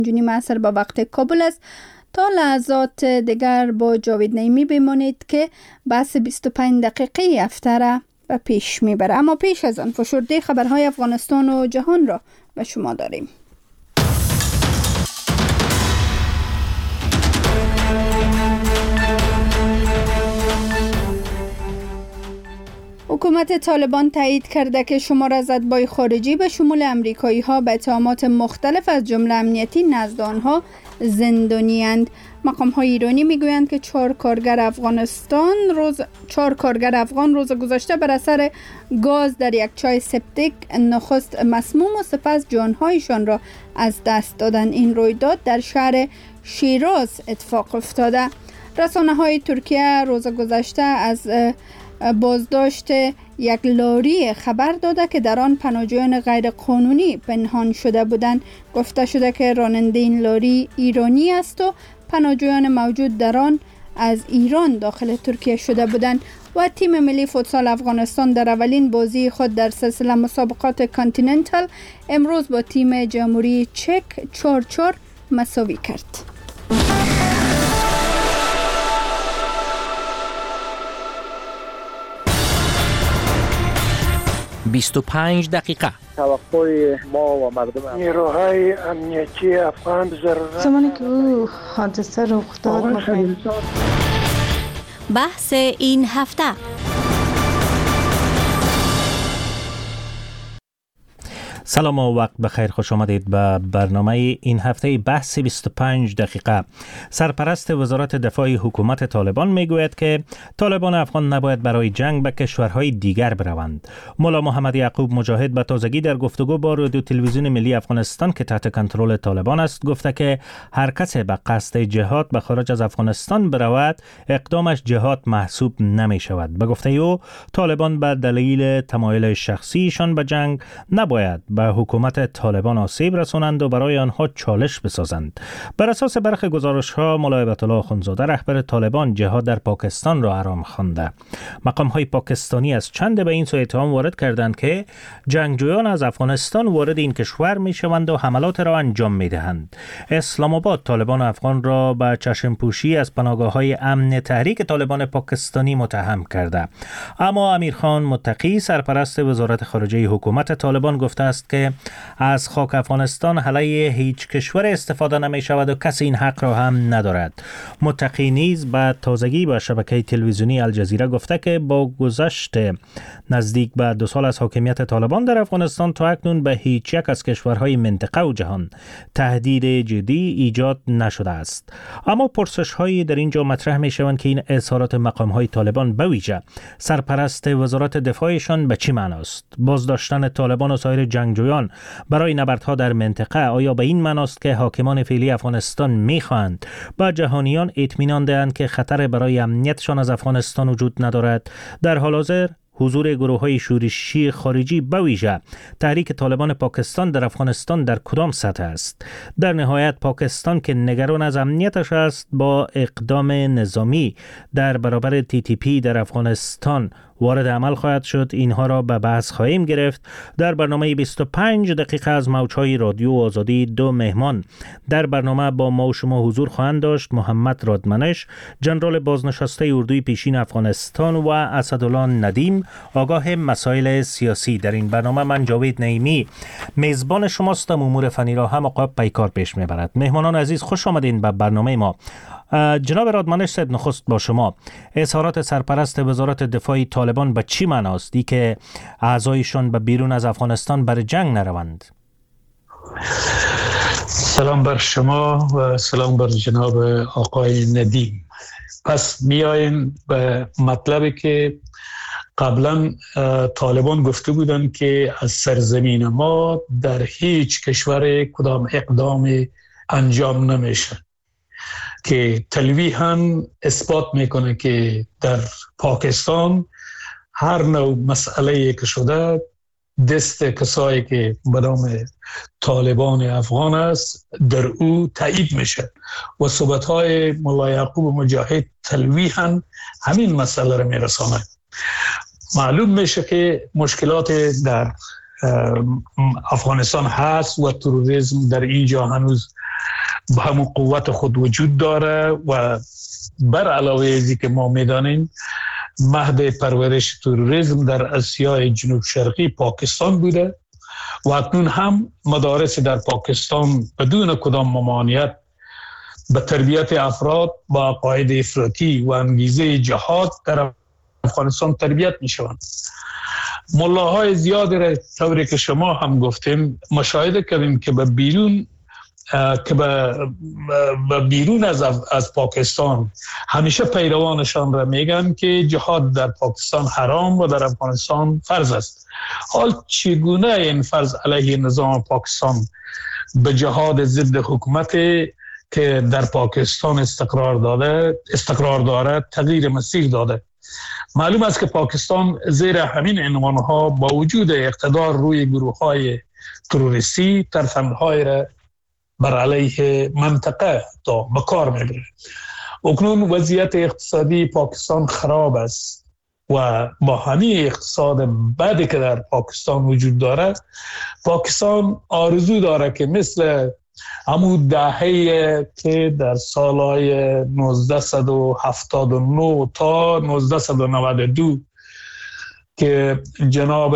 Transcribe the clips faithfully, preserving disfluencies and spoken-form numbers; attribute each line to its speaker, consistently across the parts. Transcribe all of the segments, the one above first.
Speaker 1: جونی معصر با وقت کابل است. تا لحظات دیگر با جاوید نعیمی بمانید که بحث بیست و پنج دقیقه هفته را به پیش میبره. اما پیش از آن فشرده خبرهای افغانستان و جهان را به شما داریم. حکومت طالبان تایید کرده که شمار از اتباع خارجی به شمول امریکایی ها به اتهامات مختلف از جمله امنیتی نزد آنها زندانی‌اند. مقام های ایرانی میگویند که چهار کارگر افغانستان روز چهار کارگر افغان روز گذشته بر اثر گاز در یک چای سپتیک نخست مسموم و سپس جانهایشان را از دست دادند. این رویداد در شهر شیراز اتفاق افتاده. رسانه های ترکیه روز گذشته از بازداشت یک لاری خبر داده که در آن پناهجویان غیر قانونی پنهان شده بودند. گفته شده که راننده این لاری ایرانی است و پناهجویان موجود در آن از ایران داخل ترکیه شده بودند. و تیم ملی فوتسال افغانستان در اولین بازی خود در سلسله مسابقات کانتیننتال امروز با تیم جمهوری چک چهار چهار مساوی کرد.
Speaker 2: بیست و پنج دقیقه.
Speaker 3: توقع ما و مردم
Speaker 4: نیروهای امنیتی افغان ضرورت
Speaker 5: زمانی که او حادثه رخ داد
Speaker 6: بحث این هفته.
Speaker 2: سلام و وقت بخیر، خوش آمدید به برنامه این هفته بحث بیست و پنج دقیقه. سرپرست وزارت دفاع حکومت طالبان میگوید که طالبان افغان نباید برای جنگ به کشورهای دیگر بروند. مولا محمد یعقوب مجاهد به تازگی در گفتگو با رادیو تلویزیون ملی افغانستان که تحت کنترل طالبان است گفته که هر کسی به قصد جهاد به خارج از افغانستان برود اقدامش جهاد محسوب نمی شود. به گفته او طالبان به دلیل تمایل شخصیشان به جنگ نباید به حکومت طالبان آسیب رسانند و برای آنها چالش بسازند. بر اساس برخی گزارش‌ها ملا هیبت الله اخوندزاده رهبر طالبان جهاد در پاکستان را حرام خوانده. مقام‌های پاکستانی از چند به این سو اتهام وارد کردند که جنگجویان از افغانستان وارد این کشور می‌شوند و حملات را انجام می‌دهند. اسلام آباد طالبان افغان را به چشم‌پوشی از پناهگاه‌های امن تحریک طالبان پاکستانی متهم کرده. اما امیرخان متقی سرپرست وزارت خارجه حکومت طالبان گفته است که از خاک افغانستان علیه هیچ کشور استفاده نمی شود و کسی این حق را هم ندارد. متقی نیز به تازگی با شبکه تلویزیونی الجزیره گفته که با گذشت نزدیک به دو سال از حاکمیت طالبان در افغانستان تا اکنون به هیچ یک از کشورهای منطقه و جهان تهدید جدی ایجاد نشده است. اما پرسش هایی در اینجا مطرح می شوند که این اظهارات مقام های طالبان به ویژه سرپرست وزارت دفاعشان به چی معنی است؟ بازداشتن طالبان و سایر جنگجویان برای نبردها در منطقه آیا به این معنی است که حاکمان فعلی افغانستان می‌خواهند با جهانیان اطمینان دهند که خطر برای امنیتشان از افغانستان وجود ندارد؟ در حال حاضر حضور گروه‌های شورشی خارجی به ویژه تحریک طالبان پاکستان در افغانستان در کدام سطح است؟ در نهایت پاکستان که نگران از امنیتش است با اقدام نظامی در برابر تی تی پی در افغانستان وارد عمل خواهد شد. اینها را به بحث خواهیم گرفت. در برنامه بیست و پنج دقیقه از موج‌های رادیو آزادی دو مهمان در برنامه با ما و شما حضور خواهند داشت: محمد رادمنش، جنرال بازنشسته اردوی پیشین افغانستان، و اسدالله ندیم، آگاه مسائل سیاسی. در این برنامه من جاوید نعیمی میزبان شماستم. امور فنی را هم آقا پیکار پیش میبرد. مهمانان عزیز خوش آمدین به برنامه ما. جناب رادمنش صاحب، نخست با شما. اظهارات سرپرست وزارت دفاع طالبان به چی معنی است که اعضایشان به بیرون از افغانستان بر جنگ نروند؟
Speaker 4: سلام بر شما و سلام بر جناب آقای ندیم. پس میاییم به مطلبی که قبلا طالبان گفته بودند که از سرزمین ما در هیچ کشور کدام اقدام انجام نمیشه، که تلویحاً اثبات میکنه که در پاکستان هر نوع مسئله که شده دست کسایی که به نام طالبان افغان است در او تایید میشه و صحبت‌های مولا یعقوب مجاهد تلویحاً همین مسئله رو میرسانه. معلوم میشه که مشکلات در افغانستان هست و تروریسم در اینجا هنوز به همون قوت خود وجود داره و بر علاوه ازی که ما میدانیم مهد پرورش تروریسم در آسیای جنوب شرقی پاکستان بوده و اکنون هم مدارس در پاکستان بدون کدام ممانعت به تربیت افراد با عقاید افراطی و انگیزه جهاد در افغانستان تربیت می شوند. ملاهای زیادی را طوری که شما هم گفتیم مشاهده کردیم که به بیرون که به بیرون از از پاکستان همیشه پیروانشان را میگن که جهاد در پاکستان حرام و در افغانستان فرض است. حال چگونه این فرض علیه نظام پاکستان به جهاد ضد حکومت که در پاکستان استقرار داده استقرار داره تغییر مسیر داده؟ معلوم است که پاکستان زیر همین عنوانها با وجود اقتدار روی گروه‌های تروریستی ترفندهای را بر علیه منطقه تا به کار میبره. اکنون وضعیت اقتصادی پاکستان خراب است و با همین اقتصاد بدی که در پاکستان وجود داره پاکستان آرزو داره که مثل همون دهه‌ای که در سالهای نوزده هفتاد و نه تا نوزده نود و دو که جناب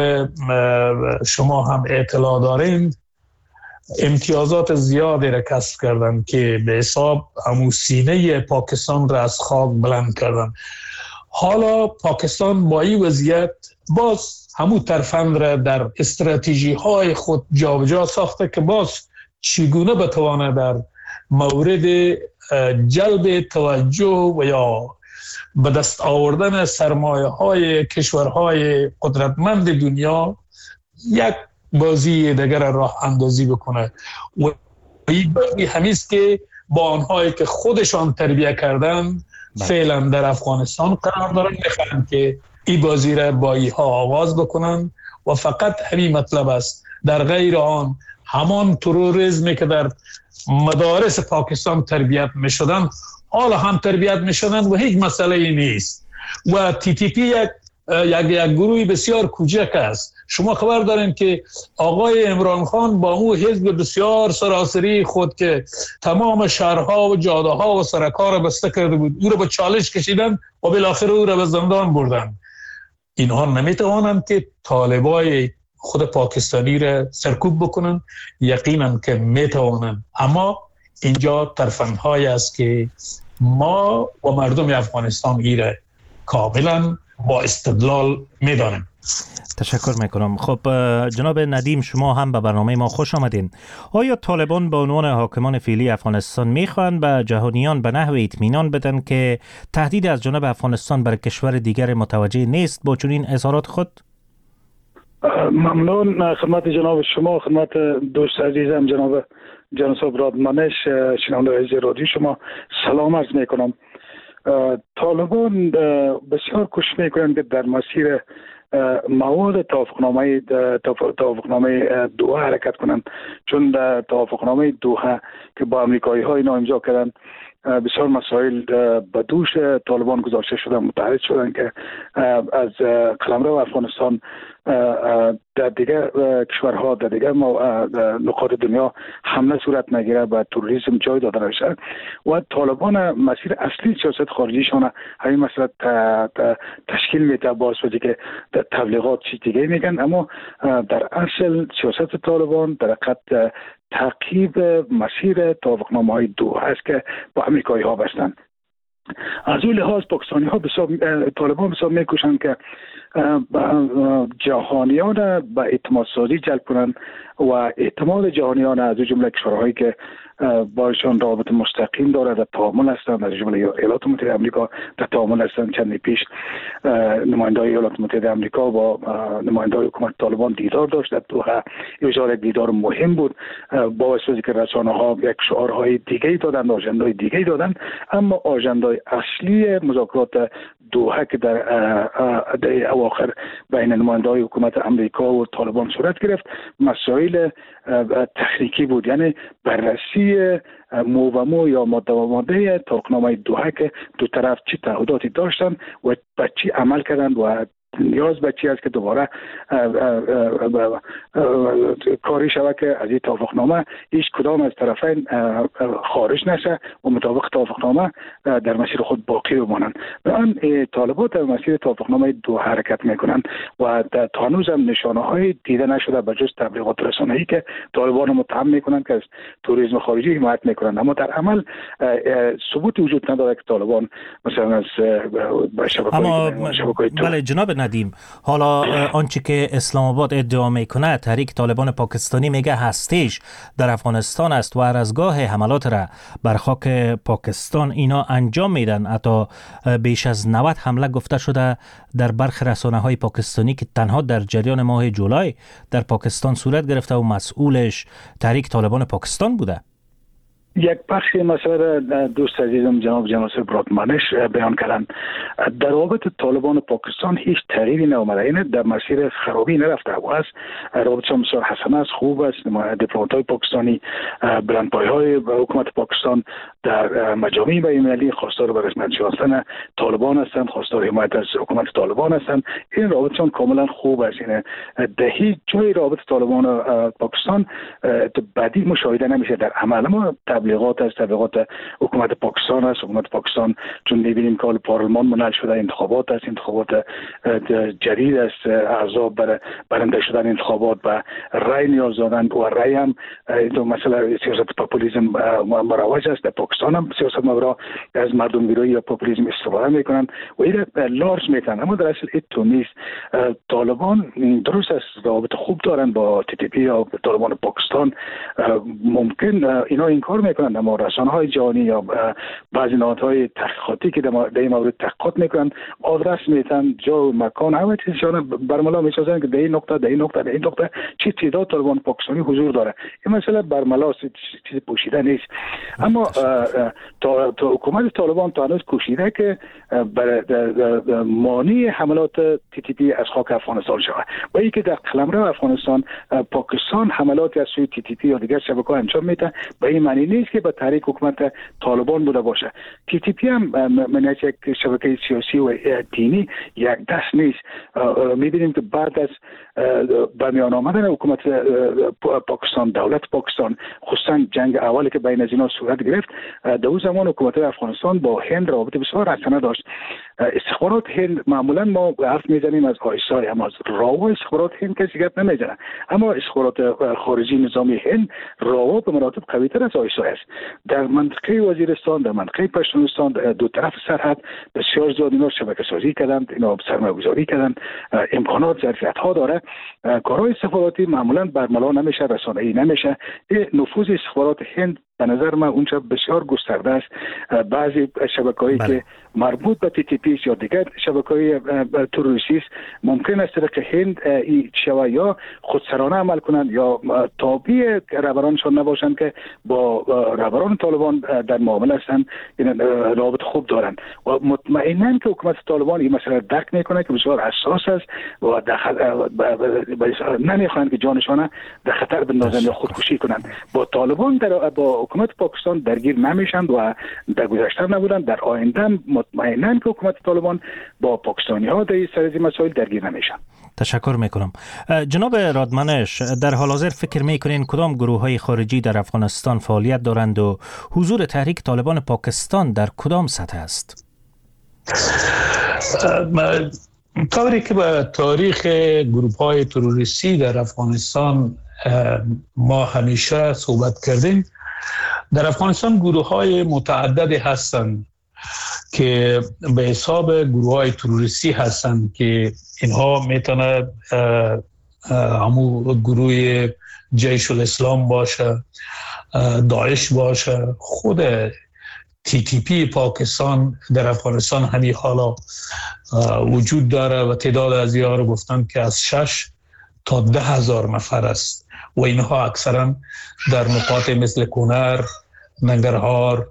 Speaker 4: شما هم اطلاع دارین امتیازات زیادی را کسب کردن که به حساب همون سینه پاکستان را از خاک بلند کردن. حالا پاکستان با این وضعیت باز همون ترفند را در استراتژی های خود جابجا ساخته که باز چگونه بتوانه در مورد جلب توجه و یا به دست آوردن سرمایه های کشورهای قدرتمند دنیا یک بازی دیگر راه اندازی بکنه و این بازی همیست که با آنهایی که خودشان تربیه کردن فعلا در افغانستان قرار دارن میخوان که این بازی را با اینها آغاز بکنن و فقط همین مطلب است. در غیر آن همان تروریسمی که در مدارس پاکستان تربیت می شدن حالا هم تربیت می شدن و هیچ مسئله ای نیست و تی تی پی یک یک یک گروهی بسیار کوچک است. شما خبر دارین که آقای عمران خان با اون حزب بسیار سراسری خود که تمام شهرها و جاده ها و سرک‌ها را بسته کرده بود او را به چالش کشیدن و بالاخره او را به زندان بردن. اینها نمیتوانند که طالبای خود پاکستانی را سرکوب بکنن؟ یقینا که میتوانند، اما اینجا ترفندهای است که ما و مردم افغانستان ای را کاملا با استدلال میدانیم.
Speaker 2: تشکر میکنم. خب جناب ندیم شما هم به برنامه ما خوش آمدین. آیا طالبان به عنوان حاکمان فعلی افغانستان میخوان به جهانیان به نحو اطمینان بدن که تهدید از جانب افغانستان بر کشور دیگر متوجه نیست با چنین اظهارات خود؟
Speaker 7: ممنون خدمت جناب شما، خدمت دوست عزیزم جناب جناب رادمانش شنونده عزیز رادیو شما سلام عرض میکنم. طالبان بسیار کوشش میکنند که در مسیر مواد توافقنامه توافقنامه دوحه حرکت کنند، چون در توافقنامه دوحه که با امریکایی ها اینا امضا کردن بسیار مسائل به دوش طالبان گذاشته شدن، متعهد شدن که از قلمرو افغانستان در دیگر کشورها در دیگر نقاط دنیا حمله صورت نگیره و تروریسم جای داده نشه و طالبان مسیر اصلی سیاست خارجیشان همین مسئله تشکیل میده باعث بشه که تبلیغات چیز دیگه میگن، اما در اصل سیاست طالبان در حقیقت تعقیب مسیر توافقنامه های دوحه است که با امریکایی ها بستن. از اون لحاظ پاکستانی ها بسیار طالبان بسیار میکوشند که جهانیان به اعتماد سازی جلب کنند و اعتماد جهانیان از جمله کشورهایی که باشون رابطه مستقیم داره در تعامل هستند، از جمله ایالات متحده آمریکا در تعامل هستند. چند پیش نماینده‌های ایالات متحده آمریکا با نماینده‌های حکومت طالبان دیدار داشت در دوحه. این دیدار مهم بود، باعث شد که رسانه‌ها یک شعارهای دیگه‌ای دادن، آژندای دیگه‌ای دادن، اما آژندای اصلی مذاکرات دوحه که در در اواخر بین نماینده‌های حکومت آمریکا و طالبان صورت گرفت مسائل تکنیکی بود، یعنی بررسی مو و مو یا ماده و ماده توافقنامه دوحه که دو طرف چه تعهداتی داشتن و به چی عمل کردند و نیاز به چی است که دوباره کاری شود که از این توافقنامه هیچ کدام از طرفین خارج نشه و مطابق توافقنامه در مسیر خود باقی بمانند. الان طالبان در مسیر توافقنامه دو حرکت میکنند و تا هنوز هم نشانه های دیده نشده به جز تبلیغات رسانه‌ای که طالبان متهم میکنند که از توریسم خارجی حمایت میکنند، اما در عمل ثبوت وجود نداره که طالبان مثلا از شبکه‌های
Speaker 2: اما بله جناب ندیم، حالا آنچه که اسلام آباد ادعا میکنه تحریک طالبان پاکستانی میگه هستیش در افغانستان است و هر از گاه حملات را بر خاک پاکستان اینا انجام میدن. حتی بیش از نود حمله گفته شده در برخی رسانه‌های پاکستانی که تنها در جریان ماه جولای در پاکستان صورت گرفته و مسئولش تحریک طالبان پاکستان بوده.
Speaker 7: یک بخشی مسئله دوست عزیزم جناب جناسب رادمنش بیان کردن. در رابطه طالبان پاکستان هیچ تغییری نیامده، این در مسیر خرابی نرفته و است. رابطه بسیار حسن است، خوب است. دیپلمات‌های پاکستانی، بلندپایه‌های حکومت پاکستان در مجامع بین‌المللی خواستار به رسمیت شناختن طالبان هستند، خواستار حمایت از حکومت طالبان هستند. این رابطه کاملا خوب است. این در هیچ جای رابطه طالبان و پاکستان بدی مشاهده نمیشه در عمل. ما تبلیغات است، تبلیغات حکومت پاکستان است. حکومت پاکستان چون می‌بینیم که پارلمان منعقد شده، انتخابات است، انتخابات جدید است، احزاب برای برنده شدن انتخابات و رای نیاز دارند و رای هم دو مسئله سیاست پاپولیسم مروج است. در پاکستان هم سیاست مبرا از مردم گرایی یا پاپولیسم استفاده میکنند و این لارج میتن، اما در اصل این نیست. طالبان درست است رابطه خوب دارند با تی تی پی یا طالبان پاکستان، ممکن اینا این کار میکنند، اما رسانه‌های جهانی یا بعضی نهادهای تحقیقاتی که در این مورد تحقیقات میکنند آدرس میتن، جا و مکان همه چیزشان برملا میسازند که در این نقطه در این نقطه در این نقطه چی تعداد طالبان پاکستانی حضور داره. این مسئله برملا چیز پوشیده نیست. اما تا حکومت طالبان تا هنوز کوشیده که برای مانع حملات تی تی پی از خاک افغانستان شود و اینکه در قلمرو افغانستان پاکستان حملات از سوی تی تی پی یا دیگر شبکه‌ها انجام میده، به این معنی نیست که به تحریک حکومت طالبان بوده باشه. تی تی پی هم من یک شبکه سیاسی و دینی یک دست نیست. میبینیم که بعد از برمیان آمدن حکومت پاکستان، دولت پاکستان، خصوصا جنگ اولی که بین از اینا صورت گرفت، در اون زمان حکومت افغانستان با هند رابطه بسیار حسنه داشت. استخبارات هند معمولا ما حرف میزنیم از آیسای، اما از راو استخبارات هند کسی گپ نمیزنه، اما استخبارات خارجی نظامی هند راو به مراتب قوی تر از آیسای است. در منطقه وزیرستان، در منطقه پشتونستان، دو طرف سرحد بسیار زیاد اینا شبکه سازی کردند، اینا سرمایه گذاری کردند، امکانات ظرفیت ها داره. کارهای استخباراتی معمولا برملا نمیشه، رسانه‌ای نمیشه. نفوذ استخبارات هند به نظر من اونجا بسیار گسترده است. بعضی شبکه‌هایی که مربوط به تی تی پی یا دیگر شبکه‌های تروریستی است ممکن است که هند ای شوا یا خودسرانه عمل کنند یا تابع رهبرانشان نباشند که با رهبران طالبان در معامله هستند. این رابط خوب دارند و مطمئناً که حکومت طالبان این مسئله درک میکنه که بسیار حساس است و نمیخواهند که جانشان در خطر بندازند یا خودکشی کنند. با طالبان در با حکومت پاکستان درگیر نمیشند و در گذشته نبودند، در آینده مطمئناً که حکومت طالبان با پاکستانی ها در سر از مسائل درگیر نمیشن.
Speaker 2: تشکر میکنم. جناب رادمنش، در حال حاضر فکر میکنین کدام گروه های خارجی در افغانستان فعالیت دارند و حضور تحریک طالبان پاکستان در کدام سطح است؟
Speaker 4: طوری که به تاریخ گروه های تروریستی در افغانستان ما همیشه صحبت کردیم، در افغانستان گروه های متعددی هستند که به حساب گروه های تروریستی هستند که اینها میتونه همون گروه جیش الاسلام باشه، داعش باشه، خود تی تی پی پاکستان در افغانستان همین حالا وجود داره و تعداد از اینها رو گفتن که از شش تا ده هزار نفر است و اینها اکثرا در نقاط مثل کنر، ننگرهار،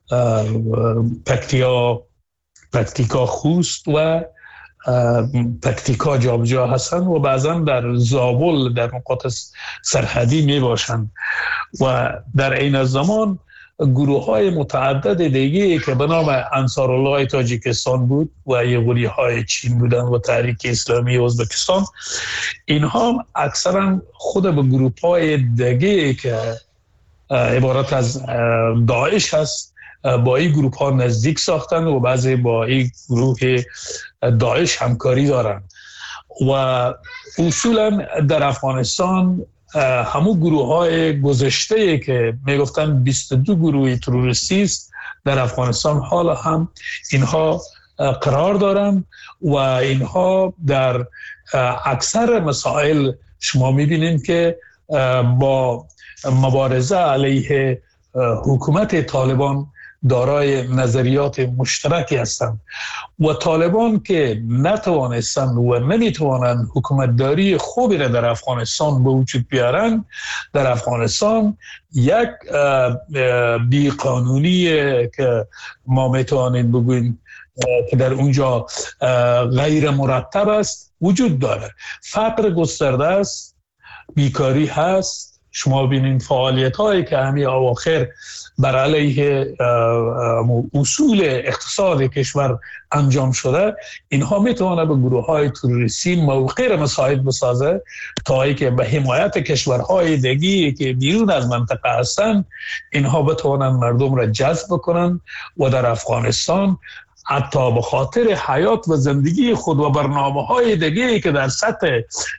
Speaker 4: پکتیا، پکتیکا خوست و پکتیکا جابجا هستند و بعضا در زابل در نقاط سرحدی می باشند و در این زمان گروه های متعدد دیگه که به نام انصار الله تاجیکستان بود و یغوری های چین بودن و تحریک اسلامی ازبکستان، اینها اکثرا خود به گروه های دیگه که عبارت از داعش هست با این گروه ها نزدیک ساختن و بعضی با این گروه داعش همکاری دارن و اصولا در افغانستان همون گروه های گذشته که میگفتن بیست و دو گروه تروریستی است در افغانستان حالا هم اینها قرار دارن و اینها در اکثر مسائل شما میبینید که با مبارزه علیه حکومت طالبان دارای نظریات مشترکی هستند و طالبان که نتوانستند و نمیتوانند حکومتداری خوبی را در افغانستان به وجود بیارن، در افغانستان یک بیقانونی که ما میتوانیم بگوییم که در اونجا غیر مرتب است وجود داره. فقر گسترده است، بیکاری هست. شما ببینید فعالیت هایی که همین اواخر بر علیه اصول اقتصاد کشور انجام شده، اینها میتونه به گروه های تروریستی موقع را مساعد بسازه تا ای که به حمایت کشورهای دیگی که بیرون از منطقه هستند اینها بتوانند مردم را جذب کنند و در افغانستان حتی به خاطر حیات و زندگی خود و برنامه های دیگی که در سطح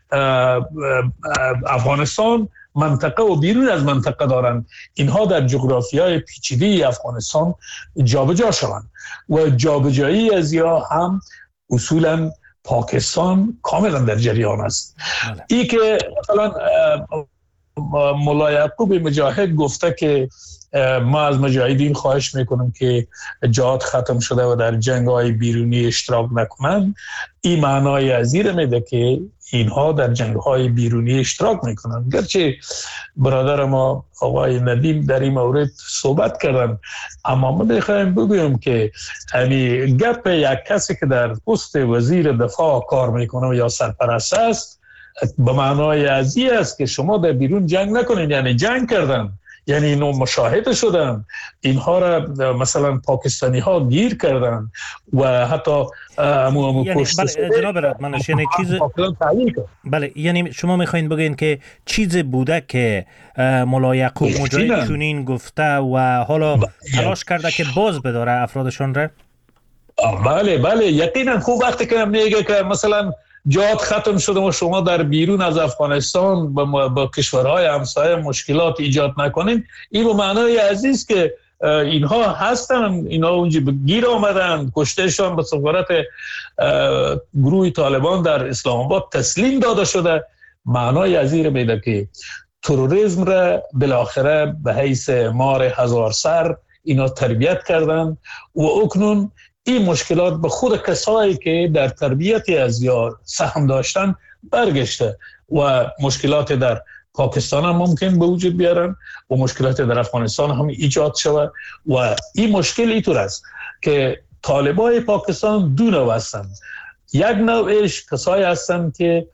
Speaker 4: افغانستان منطقه و بیرون از منطقه دارند، اینها در جغرافیای پیچیده افغانستان جابجا شوند و جابجایی از یا هم اصولا پاکستان کاملا در جریان است. ای که مثلا مولا یعقوب مجاهد گفته که ما از مجاهدین خواهش میکنم که جهاد ختم شده و در جنگ های بیرونی اشتراک نکنند، این معنای ازیر میده که اینها در جنگ های بیرونی اشتراک میکنند. گرچه برادر ما آقای ندیم در این مورد صحبت کردن، اما ما میخوایم بگویم که همین گپ یک کسی که در پست وزیر دفاع کار میکنه یا سرپرست است به معنای ازی است که شما در بیرون جنگ نکنید، یعنی جنگ کردن، یعنی اینو مشاهده شدن، اینها را مثلا پاکستانی ها گیر کردن و حتی امو امو
Speaker 2: یعنی
Speaker 4: پشت
Speaker 2: بله جناب رادمنش یعنی چیز بله یعنی شما میخواین بگین که چیز بوده که مولا یعقوب مجاهد چنین گفته و حالا تلاش کرده که باز بداره افرادشان را؟
Speaker 4: بله بله یقینا. خوب وقتی که میگه که مثلا جهاد ختم شده و شما در بیرون از افغانستان با, با کشورهای همسایه مشکلات ایجاد نکنین، این به معنای عزیز که اینها هستن، اینها اونجا گیر آمدن، کشتهشان به سفارت گروه طالبان در اسلام آباد تسلیم داده شده. معنای عزیز میده که تروریسم را بالاخره به حیث مار هزار سر اینا تربیت کردن و اکنون این مشکلات به خود کسایی که در تربیت از یا سهم داشتن برگشته و مشکلات در پاکستان هم ممکن به وجود بیارن و مشکلات در افغانستان هم ایجاد شود و این مشکل اینطور است که طالبای پاکستان دو نوع هستند. یک نوعش کسایی هستند که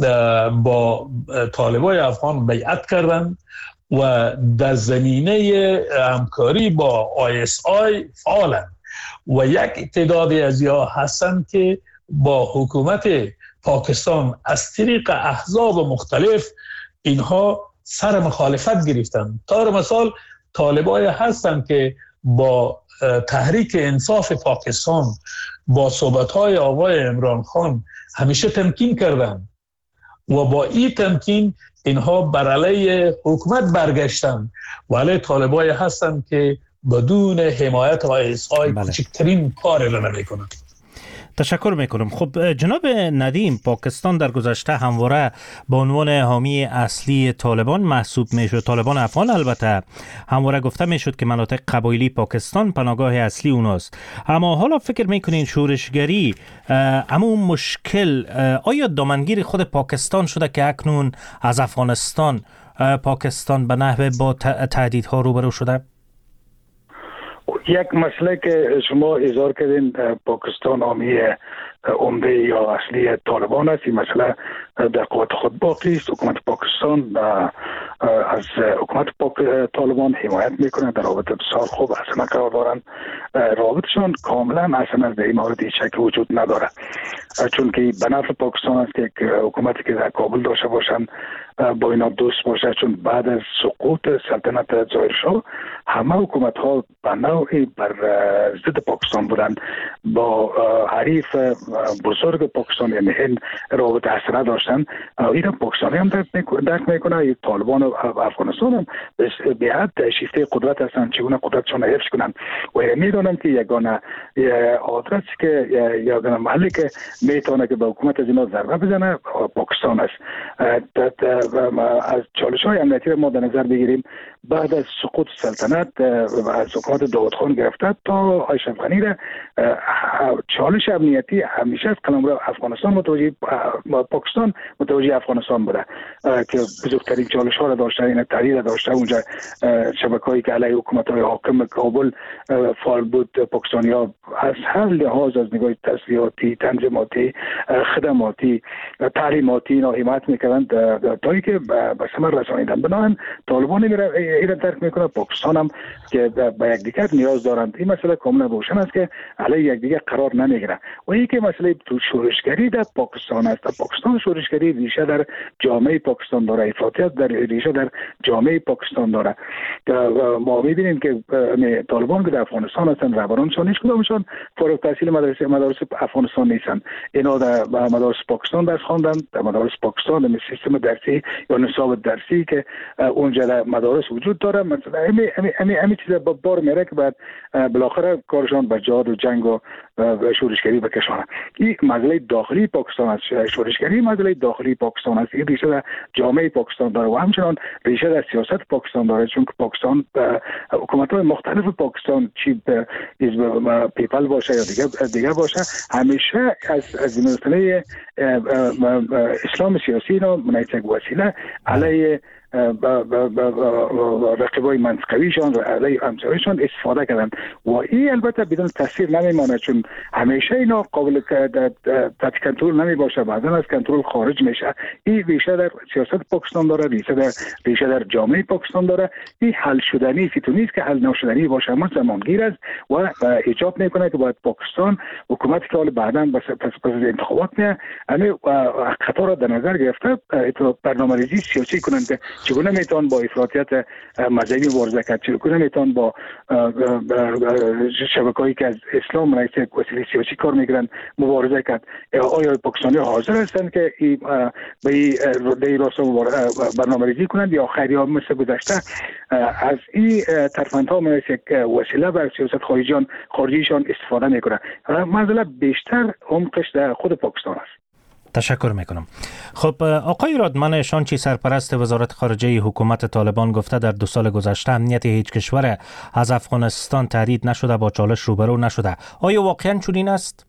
Speaker 4: با طالبای افغان بیعت کردن و در زمینه همکاری با آی اس آی فعالن و یک تعدادی از یا هستند که با حکومت پاکستان از طریق احزاب مختلف اینها سر مخالفت گرفتند. طور مثال طالبای هستند که با تحریک انصاف پاکستان با صحبت‌های آقای عمران خان همیشه تمکین کردند و با این تمکین اینها بر علیه حکومت برگشتند، ولی طالبای هستند که بدون حمایت آی اس آی
Speaker 2: بله.
Speaker 4: کوچکترین کاری را نمی‌کنند.
Speaker 2: تشکر میکنم. خب جناب ندیم، پاکستان در گذشته همواره به عنوان حامی اصلی طالبان محسوب میشد، طالبان افغان البته همواره گفته میشد که مناطق قبایلی پاکستان پناهگاه اصلی اوناست، اما حالا فکر میکنین شورشگری اما مشکل آیا دامنگیر خود پاکستان شده که اکنون از افغانستان پاکستان به نحو با تهدیدها روبرو شده؟
Speaker 7: یک مسئله که شما اظهار کردین پاکستان حامی عمده یا اصلی طالبان است، این مسئله در قوت خود باقی است. حکومت پاکستان از حکومت پاک طالبان حمایت میکنه، در رابطه بسیار خوب اصلا قرار دارن، رابطشان کاملا اصلا از این مورد شک وجود نداره، چون که به نفع پاکستان است که حکومتی که در کابل داشته باشن با اینا دوست باشه، چون بعد از سقوط سلطنت ظاهرشاه همه حکومت ها به نوعی بر ضد پاکستان بودند، با حریف بزرگ پاکستان یعنی هند رابطه اصلا داشتن. اینا پاکستانی هم درک میکنه، طالبان و افغانستان هم به حد شیفته قدرت هستند، چگونه قدرتشان حفظ کنند و میدونم که یگانه آدرس که یگانه محلی که میتونه که به حکومت از اینا ضربه بزنه پاکستان است. از چالش های امنیتی ما در نظر بگیریم، بعد از سقوط سلطنت از حکومت داود خان گرفته تا اشرف غنی را چالش امنیتی همیشه از قلمرو افغانستان متوجه پاکستان متوجه افغانستان بوده که بزرگترین چالش ها را داشته، این تحریر داشته. اونجا شبکه‌ای که علیه حکومت های حاکم کابل فعال بود، پاکستانی ها از هر لحاظ از نگاه تسلیحاتی، تنظیماتی، خدماتی، تعلیماتی اینا حمایت میکردند تا اینکه به ثمر رسانیدن. بنابراین طالبان اینا درک میکنه، پاکستان هم که به یکدیگر نیاز دارند. این مسئله کاملا روشن است که علیه یکدیگر قرار نمیگیرن. و این که مسئله تو شورشگری در پاکستان است. پاکستان شورشگری ریشه در جامعه پاکستان داره، افراطیت در ریشه در جامعه پاکستان داره. ما میبینیم که طالبان که در افغانستان هستند، رهبرانشان هیچ کدامشان فارغ التحصیل مدرسه مدارس افغانستان نیستند. اینا در مدارس پاکستان درس خواندن، در مدارس پاکستان در سیستم درسی یا نصاب درسی که اونجا در مدارس وجود داره، مثلا همین همین همین چیزا با بار میره که بعد بالاخره کارشان به جهاد و جنگ و شورشگری بکشونه. این مسئله داخلی پاکستان است. شورشگری مسئله داخلی پاکستان است. این ریشه در جامعه پاکستان داره و همچنان ریشه در سیاست پاکستان داره، چون که پاکستان حکومت‌های مختلف پاکستان چی حزب پیپل باشه یا دیگه دیگه باشه، همیشه از از مسئله اسلام سیاسی رو منعکس وسیله علیه رقیبای منطقویشان و علیه همسایه‌شان استفاده کردن و این البته بدون تاثیر نمیمانه، چون همیشه اینا قابل تحت کنترل نمی باشه، بعضا از کنترل خارج میشه. این ریشه در سیاست پاکستان داره، ریشه در ریشه در جامعه پاکستان داره. این حل شدنی فیتو نیست که حل نشدنی باشه، اما زمانگیر است و ایجاب میکنه که باید پاکستان حکومتی که حالا بعداً پس پس انتخابات میاد همه خطا را در نظر گرفته برنامه‌ریزی سیاسی کنند که چگونه میتوان با افراطیت مذهبی مبارزه کرد، چگونه میتوان با شبکه‌ای که از اسلام منعکس وسیله سیاسی کار میگیرن مبارزه کرد. آیا پاکستانی حاضر هستند که به این راستا برنامه‌ریزی کنند یا خیلی ها مثل گذشته از این ترفندها منعکس وسیله بر سیاست خارجیان خارجیشان استفاده میکنند؟ مسئله بیشتر عمقش در خود پاکستان است.
Speaker 2: تشکر میکنم. خب آقای رادمان شانچی، سرپرست وزارت خارجه حکومت طالبان، گفته در دو سال گذشته امنیت هیچ کشور از افغانستان تهدید نشده، با چالش روبرو نشده. آیا واقعا چنین است؟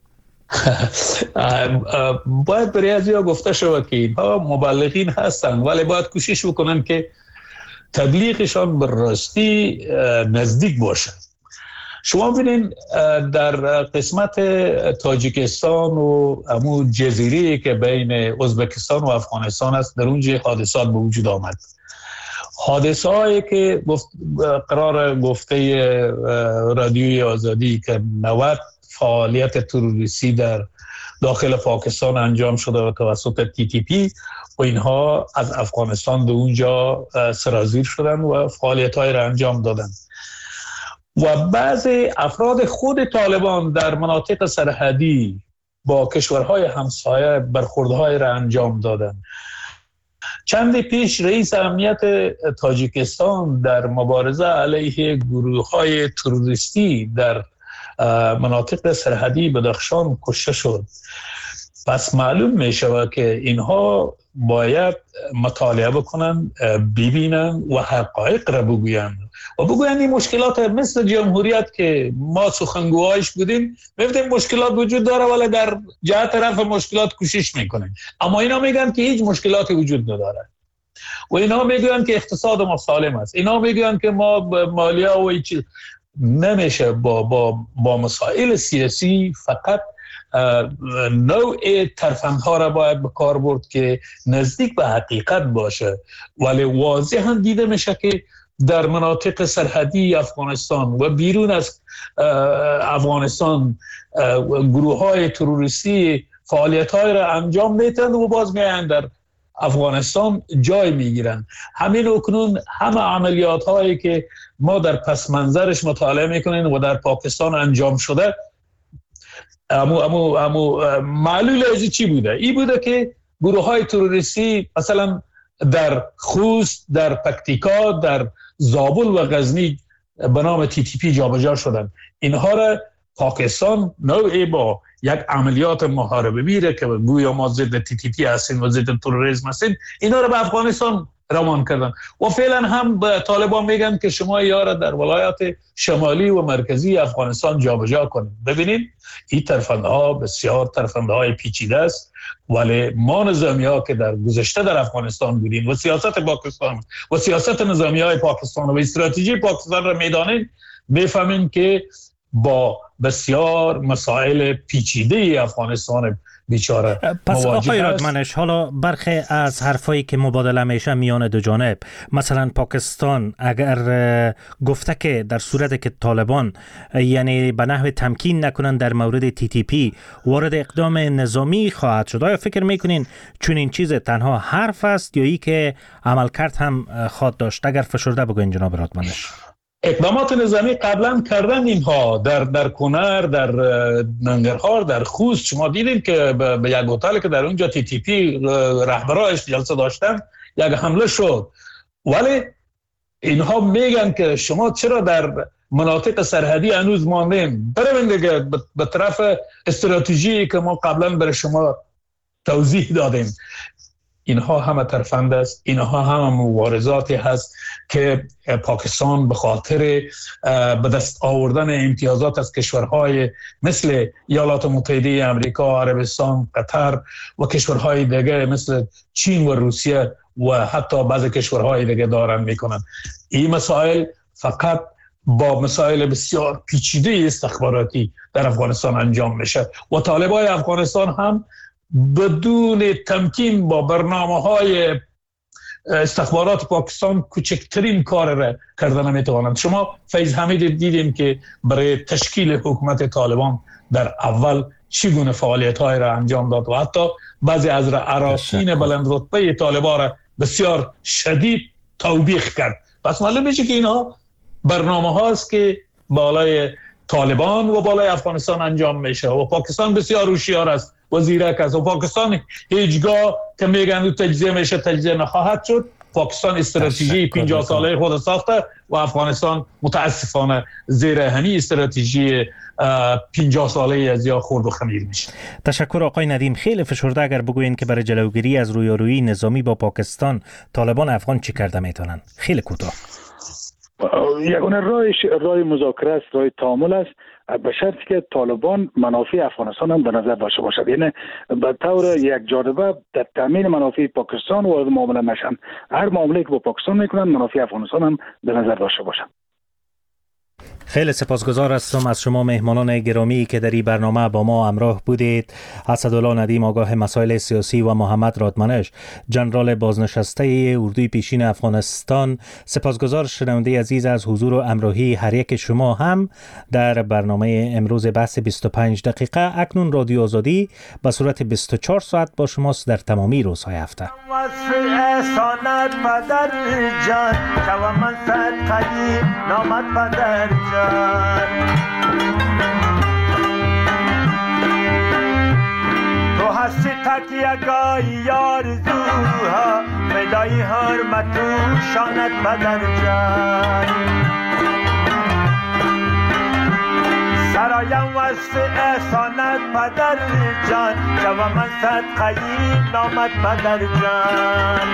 Speaker 4: باید برای ازیا گفته شود که اینها مبلغین هستند، ولی باید کوشش بکنن که تبلیغشان به راستی نزدیک باشد. شما ببینید در قسمت تاجیکستان و همون جزیره که بین ازبکستان و افغانستان است، در اونجا حادثات به وجود آمد. حادثه هایی که قرار گفته رادیوی آزادی که نود فعالیت تروریستی در داخل پاکستان انجام شده و توسط تی تی پی و اینها از افغانستان به اونجا سرازیر شدن و فعالیت های را انجام دادن. و بعضی افراد خود طالبان در مناطق سرحدی با کشورهای همسایه برخوردهای را انجام دادند. چند پیش رئیس امنیت تاجیکستان در مبارزه علیه گروه‌های تروریستی در مناطق سرحدی بدخشان کشته شد. پس معلوم می شود که اینها باید مطالعه بکنن، ببینن و حقایق را بگویند و بگویند این مشکلات مثل جمهوریت که ما سخنگوهایش بودیم، می‌بینیم مشکلات وجود داره ولی در جهت رفع مشکلات کوشش میکنیم، اما اینا میگن که هیچ مشکلاتی وجود نداره و اینا میگن که اقتصاد ما سالم است، اینا میگن که ما مالیه و چیز. نمیشه با با با مسائل سیاسی فقط نوع ترفندها را باید به کار برد که نزدیک به حقیقت باشه، ولی واضح هم دیده میشه که در مناطق سرحدی افغانستان و بیرون از افغانستان گروه های تروریستی فعالیت های را انجام میتن و باز میان در افغانستان جای میگیرن. همین اکنون همه عملیات هایی که ما در پس منظرش مطالعه میکنیم و در پاکستان انجام شده، امو امو امو معلول از چی بوده؟ این بوده که گروه های تروریستی مثلا در خوست، در پکتیکا، در زابل و غزنی به نام تی تی پی جابجا شدن. اینها را پاکستان نوعی با یک عملیات محاربه میره که گویا ما ضد تی تی پی هستیم و ضد تروریسم هستیم، اینا را به افغانستان روان کردن و فعلا هم به طالبان میگن که شما یارا در ولایات شمالی و مرکزی افغانستان جابجا کنید. ببینید این ترفندها بسیار ترفندهای پیچیده است، ولی ما نظامی ها که در گذشته در افغانستان بودیم و سیاست پاکستان و سیاست نظامی های پاکستان و استراتژی پاکستان را میدانیم، میفهمیم که با بسیار مسائل پیچیده افغانستان بیچاره
Speaker 2: پس آقای رادمنش، حالا برخی از حرفایی که مبادله میشه میان دو جانب، مثلا پاکستان اگر گفته که در صورتی که طالبان یعنی به نحو تمکین نکنن در مورد تی تی پی وارد اقدام نظامی خواهد شد، آیا فکر میکنین چون این چیز تنها حرف است یا ای که عملکرد هم خواهد داشت؟ اگر فشرده بگوین جناب رادمنش.
Speaker 4: اقدامات نظامی قبلا کردن اینها در در کنر، در ننگرهار، در خوست. شما دیدیم که به یک هتل که در اونجا تی تی پی رهبراش جلسه داشتن یک حمله شد، ولی اینها میگن که شما چرا در مناطق سرحدی هنوز ماندین؟ بروین دیگه به طرف استراتژی که ما قبلا برای شما توضیح دادیم. اینها همه ترفند است، اینها همه مبارزاتی هست که پاکستان به خاطر به دست آوردن امتیازات از کشورهای مثل ایالات متحده آمریکا، عربستان، قطر و کشورهای دیگه مثل چین و روسیه و حتی بعضی کشورهای دیگه دارن میکنن. این مسائل فقط با مسائل بسیار پیچیده استخباراتی در افغانستان انجام میشه و طالبای افغانستان هم بدون تمکین با برنامه‌های استخبارات پاکستان کوچکترین کار را کردن نمیتوانند. شما فیض حمید دیدیم که برای تشکیل حکومت طالبان در اول چگونه فعالیت‌های را انجام داد و حتی بعضی از اراکین بلند رتبه طالبان را بسیار شدید توبیخ کرد. پس معلوم میشه که اینها برنامه هاست که بالای طالبان و بالای افغانستان انجام میشه و پاکستان بسیار هوشیار است و زیرک است و پاکستان هیچگاه که میگن تجزیه میشه تجزیه نخواهد شد. پاکستان استراتژی پنجاه ساله خود ساخته و افغانستان متاسفانه زیر همین استراتژی پنجاه ساله از یا خورد و خمیر میشه.
Speaker 2: تشکر آقای ندیم. خیلی فشرده اگر بگوین که برای جلوگیری از رویارویی نظامی با پاکستان طالبان افغان چی کرده میتونن؟ خیلی کوتاه.
Speaker 7: یگانه راه راه مذاکره است، راه تعامل است، به شرطی که طالبان منافع افغانستان هم در نظر داشته باشد. یعنی به طور یک جانبه در تامین منافع پاکستان وارد معامله نشن. هر معامله‌ای که با پاکستان میکنن منافع افغانستان هم در نظر داشته باشن.
Speaker 2: خیلی سپاسگزار هستم از شما مهمانان گرامی که در این برنامه با ما همراه بودید. اسدالله ندیم آگاه مسائل سیاسی و محمد رادمنش جنرال بازنشسته اردوی پیشین افغانستان. سپاسگزار شنونده عزیز از حضور و همراهی هر یک شما هم در برنامه امروز بحث بیست و پنج دقیقه. اکنون رادیو آزادی به صورت بیست و چهار ساعت با شماست در تمامی روزهای هفته.
Speaker 8: تو هستی تکیه گاهی یارزوها فدای حرمت و شانت پدر جان سرایم وصف احسانت پدر جان جوا من صدقهی نامت پدر جان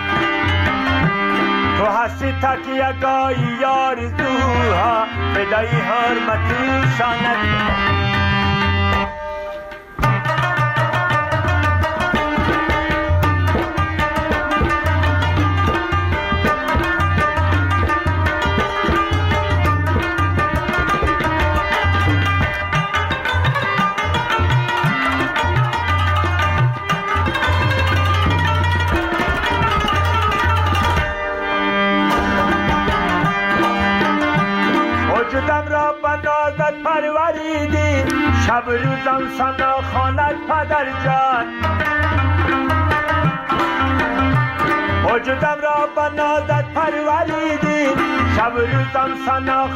Speaker 8: تو هستی تکیه گاهی یارزوها فدای حرمت و شانت وجودم را به نازت پروریدی شب روزم سنا خواند پدر جان وجودم را به نازت پروریدی شب روزم سنا